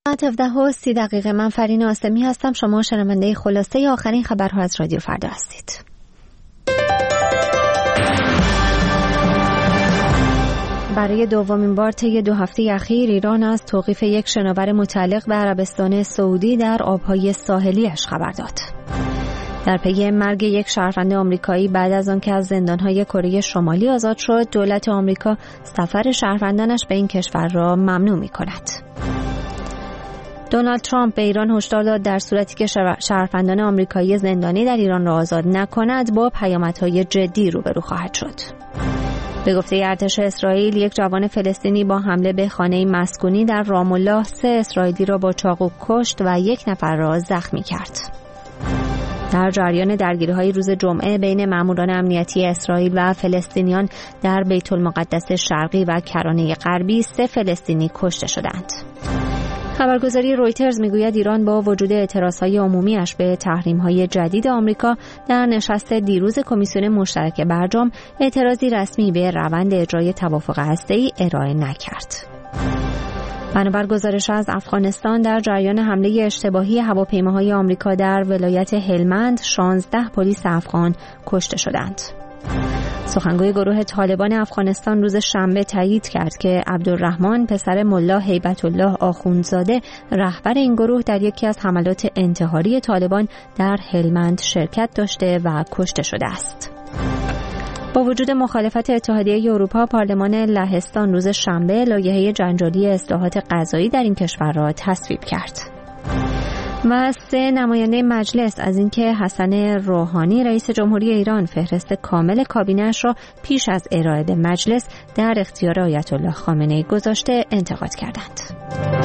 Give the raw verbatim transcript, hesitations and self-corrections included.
ساعت هفده و سی دقیقه. من فرین آسمی هستم. شما شنونده خلاصه آخرین خبرها از رادیو فردا هستید. برای دومین بار طی دو هفته اخیر ایران از توقیف یک شناور متعلق به عربستان سعودی در آبهای ساحلیش خبر داد. در پی مرگ یک شهروند آمریکایی بعد از آنکه از زندانهای کره شمالی آزاد شد، دولت آمریکا سفر شهروندانش به این کشور را ممنوع می‌کند. دونالد ترامپ به ایران هشدار داد در صورتی که شهروندان آمریکایی زندانی در ایران را آزاد نکند با پیامدهای جدی روبرو خواهد شد. به گفته ارتش اسرائیل، یک جوان فلسطینی با حمله به خانه مسکونی در رام الله سه اسرائیلی را با چاقو کشت و یک نفر را زخمی کرد. در جریان درگیری‌های روز جمعه بین ماموران امنیتی اسرائیل و فلسطینیان در بیت المقدس شرقی و کرانه غربی سه فلسطینی کشته شدند. خبرگزاری رویترز میگوید ایران با وجود اعتراضهای عمومیش به تحریم‌های جدید آمریکا در نشست دیروز کمیسیون مشترک برجام اعتراضی رسمی به روند اجرای توافق هسته‌ای ارائه نکرد. بنابر گزارش از افغانستان، در جریان حمله اشتباهی هواپیماهای آمریکا در ولایت هلمند شانزده پلیس افغان کشته شدند. سخنگوی گروه طالبان افغانستان روز شنبه تایید کرد که عبدالرحمن پسر ملا هیبت الله آخوندزاده رهبر این گروه در یکی از حملات انتحاری طالبان در هلمند شرکت داشته و کشته شده است. با وجود مخالفت اتحادیه اروپا، پارلمان لهستان روز شنبه لایحه جنجالی اصلاحات قضایی در این کشور را تصویب کرد. و سه نماینده مجلس از اینکه حسن روحانی رئیس جمهوری ایران فهرست کامل کابینه‌اش را پیش از ارائه به مجلس در اختیار آیت الله خامنه‌ای گذاشته انتقاد کردند.